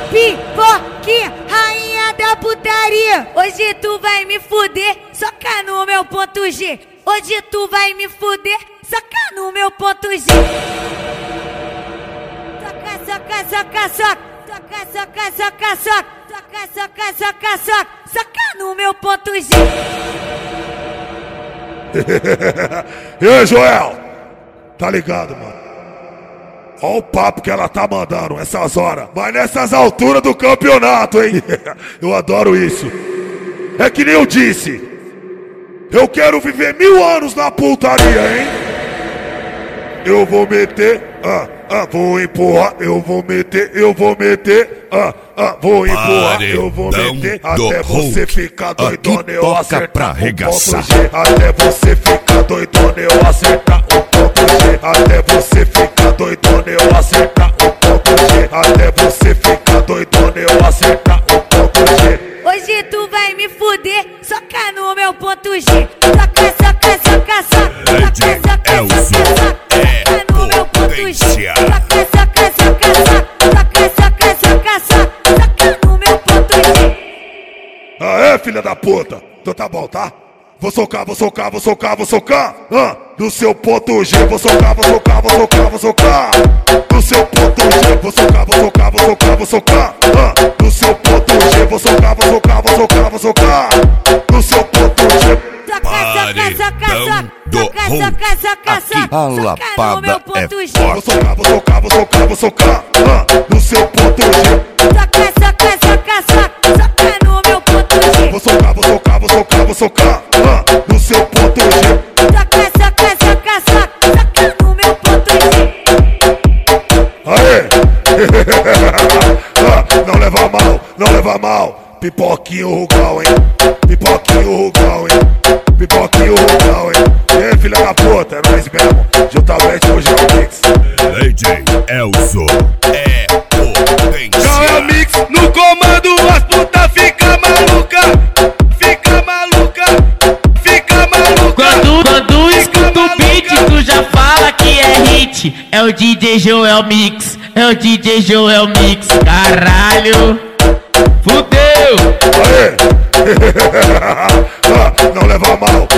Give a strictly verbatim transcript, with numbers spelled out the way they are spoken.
Pipoquinha, rainha da putaria. Hoje tu vai me fuder, soca no meu ponto G. Hoje tu vai me fuder, soca no meu ponto G. Soca, soca, soca, soca. Soca, soca, soca, soca. Soca, soca, soca, soca. Soca no meu ponto G. E aí, Joel? Tá ligado, mano? Olha o papo que ela tá mandando essas horas. Mas nessas alturas do campeonato, hein? Eu adoro isso. É que nem eu disse. Eu quero viver mil anos na putaria, hein? Eu vou meter, ah, ah, vou empurrar. Eu vou meter, eu vou meter, ah, ah, vou empurrar. Eu vou meter até você ficar doidona. Eu acertar pra arregaçar. Até você ficar doidona. Eu acertar o ponto G. Até você ficar doidona. Eu acertar o ponto G. Até você ficar doidona. Eu acertar o ponto G. Hoje tu vai me fuder, soca no meu ponto G. Soca, soca, soca, soca. Soca, soca, soca, soca. Soca no meu ponto G. Soca, soca, soca, soca. Soca, soca, soca, soca. Soca no meu ponto G. Aê, filha da puta. Então tá bom, tá? Vou socar, vou socar, vou socar, vou socar. Ah, no seu ponto G. Vou socar, vou socar, vou socar, vou socar. No seu ponto G. Vou socar, vou socar, vou socar, vou socar. Ah, no seu ponto G. Vou socar, vou socar, vou socar, vou socar. No seu ponto G. Paredão do Hulk. Aqui a lapada é Vou forte. socar, vou socar, vou socar, vou socar. Ah, no seu ponto G. Soca, soca, soca, soca. Soca no meu ponto G. Vou socar, vou socar, vou socar, vou socar. Ah, no seu ponto G. Soca, soca, soca, soca. Soca no meu ponto G. Aê! Ah, não leva mal, não leva mal. Pipoquinho Rugal, hein? Pipoquinho Rugal, hein? Pipoquinho Rugal, hein? E aí, filha da puta, é nóis mesmo. Juntamente com o Geomix. D J Elzo é potência. Geomix no comando, as puta fica maluca. Fica maluca, fica maluca. Quando, quando escuta o beat, tu já fala que é hit. É o D J Joel Mix, é o D J Joel Mix. Caralho, fudeu. Aê! Ah, não leva mal,